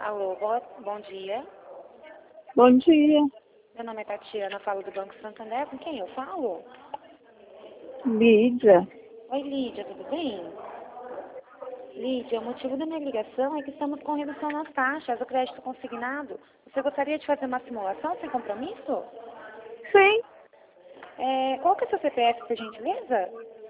Alô, bom dia. Bom dia, Meu nome é Tatiana, falo do Banco Santander. Com quem eu falo? Lídia. Oi, Lídia, tudo bem? Lídia, o motivo da minha ligação é que estamos com redução nas taxas do crédito consignado. Você gostaria de fazer uma simulação sem compromisso? Sim, Qual que é o seu CPF, por gentileza?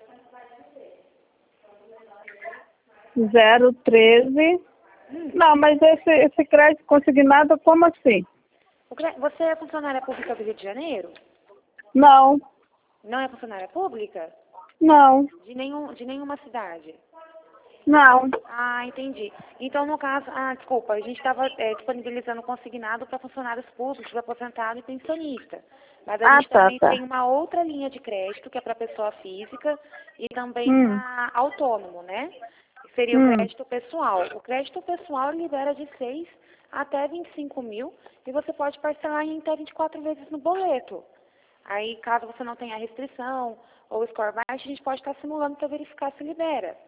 013. Não, mas esse crédito consignado, como assim? Você é funcionária pública do Rio de Janeiro? Não, Não é funcionária pública? não, De nenhuma cidade? não. Ah, entendi. Então, no caso, desculpa, a gente estava disponibilizando consignado para funcionários públicos, aposentado e pensionista. Mas a gente também Tá. tem uma outra linha de crédito, que é para pessoa física e também Hum, para autônomo, né? Seria o hum, crédito pessoal. O crédito pessoal libera de 6 até 25 mil e você pode parcelar em até 24 vezes no boleto. Aí, caso você não tenha restrição ou score baixo, a gente pode estar simulando para verificar se libera.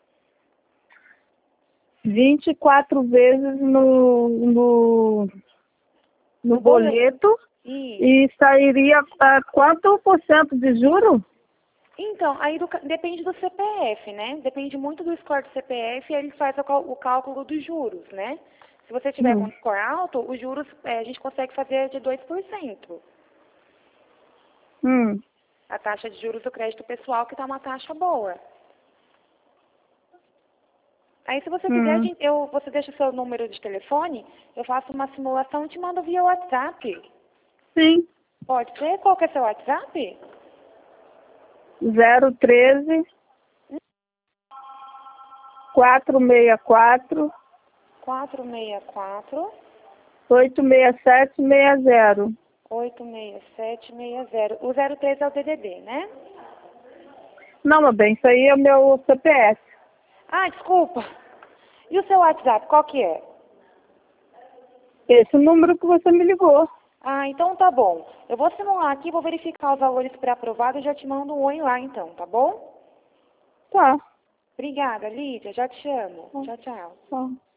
24 vezes no boleto Isso. e sairia a quanto por cento de juro? Então, aí depende do CPF, né? Depende muito do score do CPF e ele faz o cálculo dos juros, né? Se você tiver com Hum, score alto, os juros a gente consegue fazer de 2%. hum, A taxa de juros do crédito pessoal, que está uma taxa boa. Aí, se você quiser, hum. você deixa o seu número de telefone, eu faço uma simulação e te mando via WhatsApp. Sim, Pode ser? Qual que é seu WhatsApp? 013 464 464 86760. 86760. O 03 é o DDD, né? Não, meu bem, isso aí é o meu CPF. Ah, desculpa. E o seu WhatsApp, qual que é? Esse número que você me ligou. Ah, então tá bom. Eu vou simular aqui, vou verificar os valores pré-aprovados e já te mando um oi lá então, tá bom? Tá. Obrigada, Lídia. Já te chamo. Tchau, tchau. Tá.